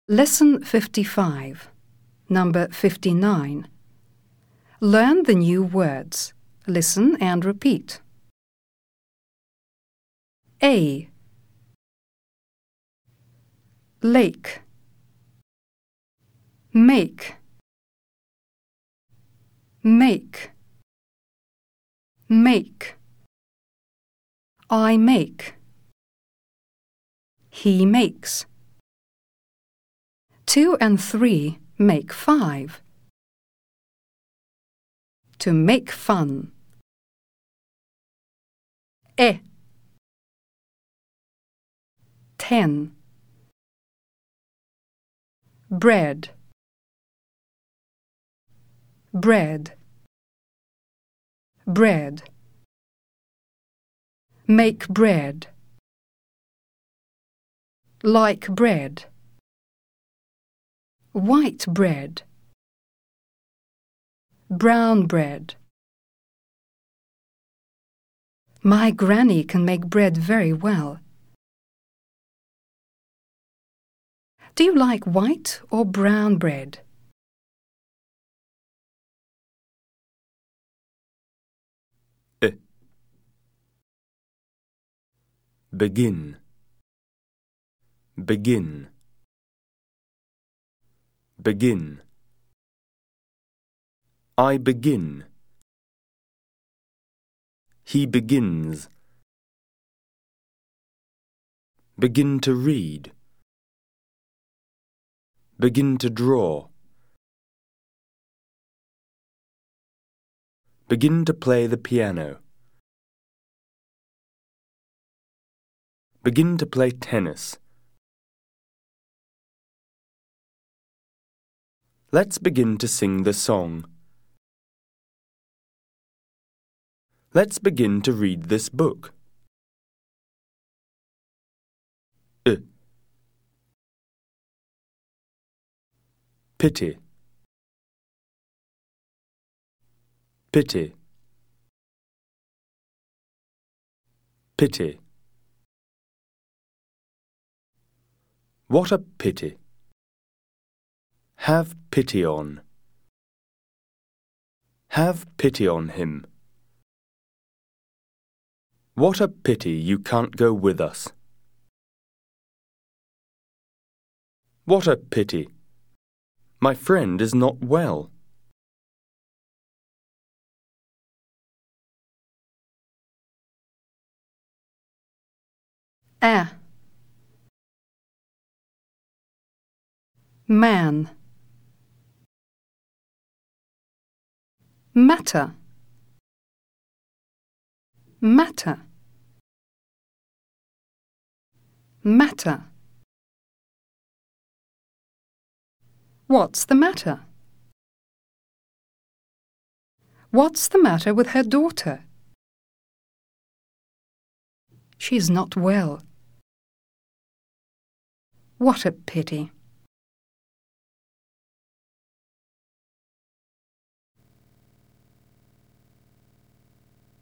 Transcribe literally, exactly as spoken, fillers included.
Lesson fifty-five, number fifty-nine. Learn the new words. Listen and repeat. A. Lake. Make. Make. Make. I make. He makes. Two and three make five. To make fun. E. Ten. Bread. Bread. Bread. Make bread. Like bread. White bread. Brown bread. My granny can make bread very well. Do you like white or brown bread? E. Begin. Begin. Begin. I begin. He begins. Begin to read. Begin to draw. Begin to play the piano. Begin to play tennis. Let's begin to sing the song. Let's begin to read this book. E. Pity. Pity. Pity. What a pity. Have pity on. Have pity on him. What a pity you can't go with us. What a pity. My friend is not well. A. Man. Matter. Matter. Matter. What's the matter? What's the matter with her daughter? She's not well. What a pity.